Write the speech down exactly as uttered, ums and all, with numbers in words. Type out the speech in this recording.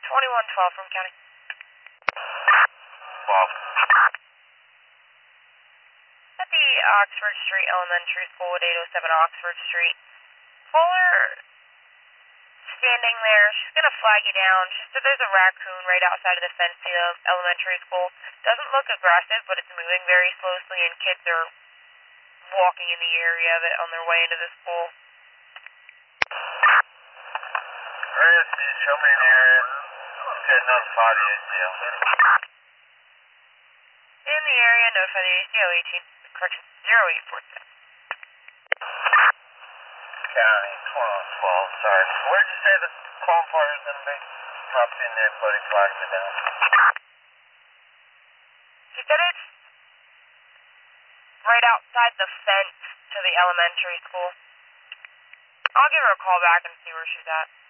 twenty-one twelve from County. twelve. At the Oxford Street Elementary School at eight oh seven Oxford Street. Fuller standing there. She's going to flag you down. She said there's a raccoon right outside of the fence to the elementary school. Doesn't look aggressive, but it's moving very slowly, and kids are walking in the area of it on their way into the school. Where is she? Show me an area. Okay, notify the A C L. In the area, notify the A C L eighteen, correction, zero eight four seven. County, twelve twelve, sorry. Where did you say the qualifier is going to be? Drop in there, buddy, flag me down. She said it's right outside the fence to the elementary school. I'll give her a call back and see where she's at.